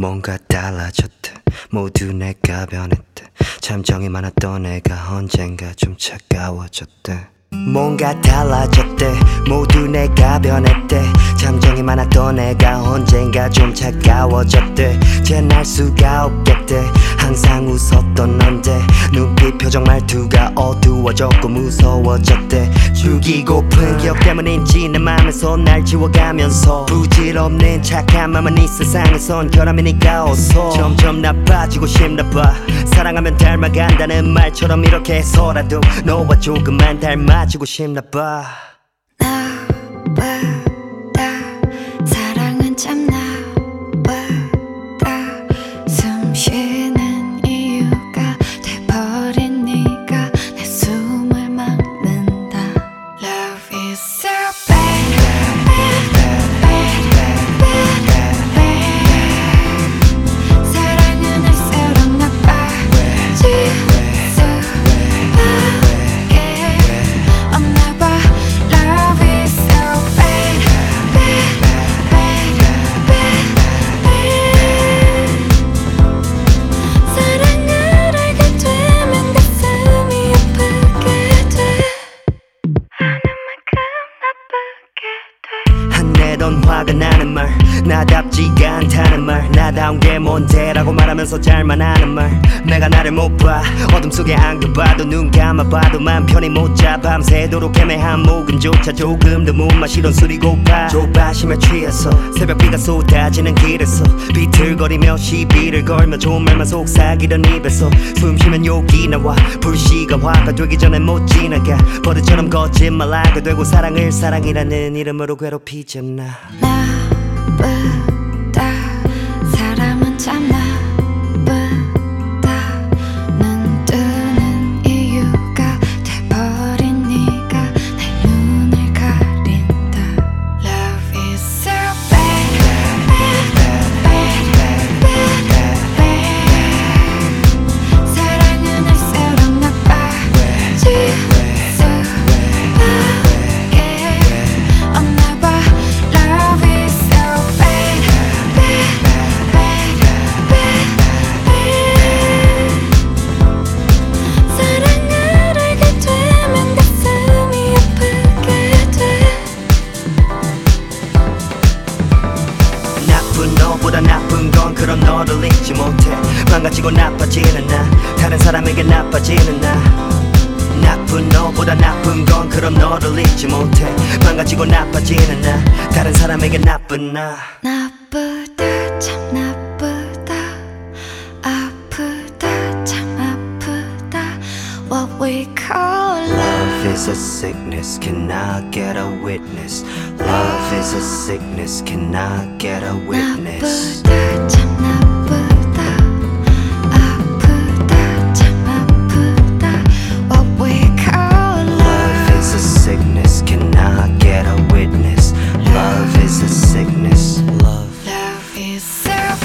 뭔가 달라졌대. 모두 내가 변했대. 참 정이 많았던 애가 언젠가 좀 차가워졌대. 뭔가 달라졌대. 모두 내가 변했대. 참 정이 많았던 애가 언젠가 좀 차가워졌대. 쟤는 알 수가 없겠대. 항상 웃었던 넌데 눈빛 표정 말투가 어두워졌고 무서워졌대. 죽이고픈 기억 때문인지 내 맘에서 날 지워가면서 부질없는 착한 맘은 이 세상에선 결함이니까 어서 점점 나빠지고 싶나봐. 사랑하면 닮아간다는 말처럼 이렇게 해서라도 너와 조금만 닮아지고 싶나봐. 나보다 사랑은 참 나보다 숨 쉬는 이유가 돼버린 네가 내 숨을 막는다. Love is so bad, bad, bad, bad, bad. 사랑은 할수록 나빠질 수밖에 없나봐. Love is so bad, bad, bad, bad, bad. 사랑을 알게 되면 가슴이 아프게 돼. 하는 만큼 나쁘게 돼. 한내던 화가 나는 말, 나답지가 않다는 말, 나다운 게 뭔데라고 말하면서 잘만 하는 말. 내가 나를 못 봐, 어둠 속에 안겨봐도 눈 감아봐도 맘 편히 못 잡아. 밤새도록 애매한 목음조차 조금 더 못 마시던 술이 고파. 조바심에 취해서 새벽비가 쏟아지는 길에서 비틀거리며 시비를 걸며 좋은 말만 속삭이던 입에서 숨 쉬면 욕이 나와. 불씨가 화가 되기 전에 못 지나가. 버릇처럼 거짓말하게 되고 사랑을 사랑이라는 이름으로 괴롭히잖아. 나쁘다 사람은 참 나쁘다. 눈 뜨는 이유가 돼버린 네가 내 눈을 가린다. Love is so bad, bad, bad, bad, bad. 사랑은 할수록 나빠질 수밖에 없나봐. Love is so bad, bad, bad, bad, bad. 사랑을 알게 되면 가슴이 아프게 돼. 나쁜 너보다 나쁜 건 그런 너를 잊지 못해. 망가지고 나빠지는 나, 다른 사람에게 나빠지는 나. 나쁜 너보다 나쁜 건 그런 너를 잊지 못해. 망가지고 나빠지는 나, 다른 사람에게 나쁜 나. 나쁘다 참 나쁘다. 아프다 참 아프다. What we call love. Love is a sickness, can I get a witness? Love is a sickness, can I get a witness? 나쁘다 참 나쁘다. 아프다 참 아프다. What we call love. Love is a sickness, can I get a witness? Love is a sickness. Love Love is so